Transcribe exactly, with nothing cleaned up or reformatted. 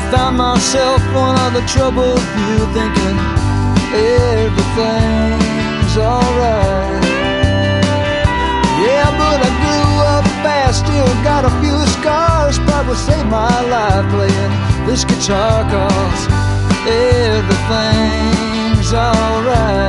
Found myself one of the troubled few, thinking everything's alright. Yeah, but I grew up fast, still got a few scars. Probably saved my life playing this guitar, 'cause everything's alright.